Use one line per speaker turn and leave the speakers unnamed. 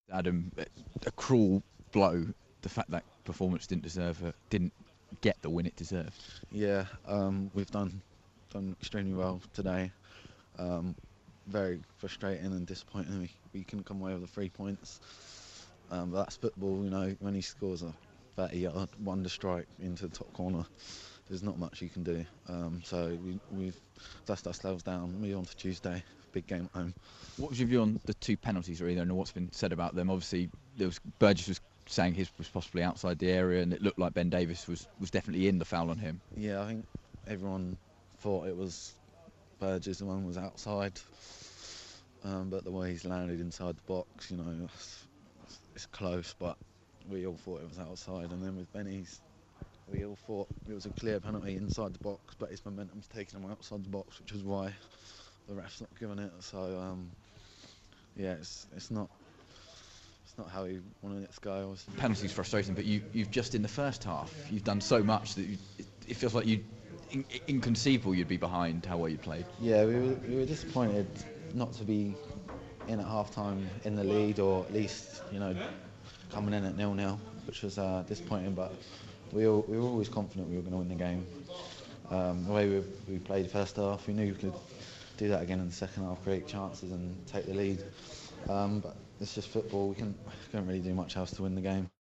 Adam, a cruel blow. The fact that performance didn't get the win it deserved.
Yeah, we've done extremely well today. Um, Very frustrating and disappointing. We couldn't come away with the 3 points. But that's football, you know. When he scores a 30-yard wonder strike into the top corner, there's not much you can do. So we've dusted ourselves down. Move on to Tuesday, big game at home.
What was your view on the two penalties, really, and what's been said about them? Obviously, Burgess was saying his was possibly outside the area, and it looked like Ben Davies was definitely in the foul on him.
Yeah, I think everyone thought it was Burgess, the one was outside. But the way he's landed inside the box, you know, it's close, but we all thought it was outside. And then with Benny's, we all thought it was a clear penalty inside the box, but his momentum's taken him outside the box, which is why the ref's not giving it. So yeah, it's not how he wanted it to go. Obviously.
Penalties frustrating, but you've just in the first half you've done so much that it feels like inconceivable you'd be behind how well you played.
Yeah, we were disappointed not to be in at half time in the lead, or at least, you know, coming in at 0-0, which was disappointing, but we were always confident we were going to win the game. The way we played the first half, we knew we could do that again in the second half, create chances and take the lead. But it's just football, we couldn't really do much else to win the game.